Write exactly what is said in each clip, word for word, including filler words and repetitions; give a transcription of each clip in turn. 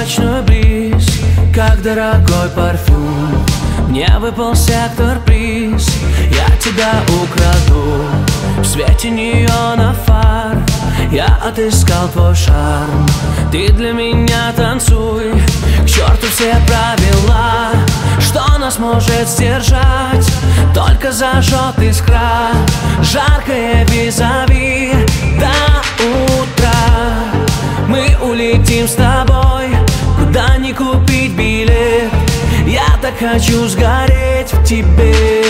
ночной бриз, как дорогой парфюм. Мне выпал сектор-приз, я тебя украду. В свете неона фар я отыскал твой шарм. Ты для меня танцуй, к черту все правила. Что нас может сдержать? Только зажжет искра. Жаркое визави до утра. Мы улетим с тобой, куда не купить билет. Я так хочу сгореть в тебе.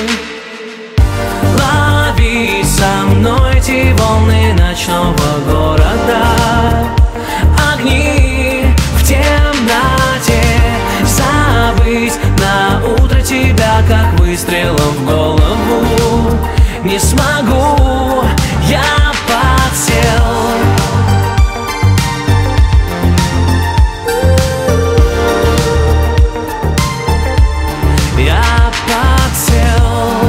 Лови со мной эти волны ночного города. Огни в темноте. Забыть на утро тебя, как выстрелом в голову, не смогу, я подсел. Я подсел.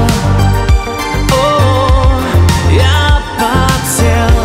О, я подсел.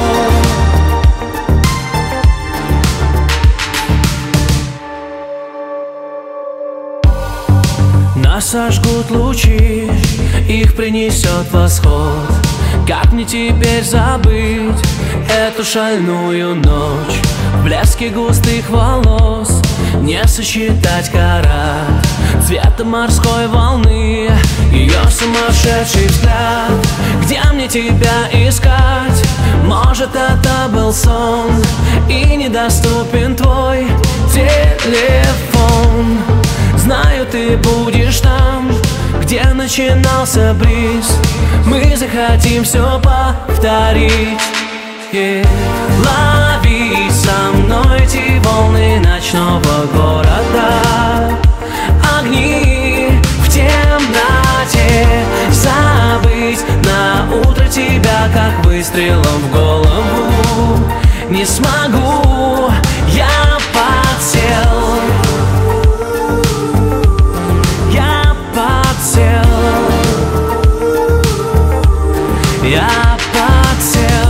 Нас сожгут лучи, их принесет восход. Как мне теперь забыть эту шальную ночь? В блеске густых волос не сосчитать карат цвета морской волны, ее сумасшедший взгляд. Где мне тебя искать? Может, это был сон, и недоступен твой телефон. Знаю, ты будешь там, где начинался бриз. Мы захотим все повторить. Yeah. Лови со мной эти волны ночного города. Огни в темноте. Забыть на утро тебя, как выстрелом в голову, не смогу, я подсел. Я подсел. Я подсел.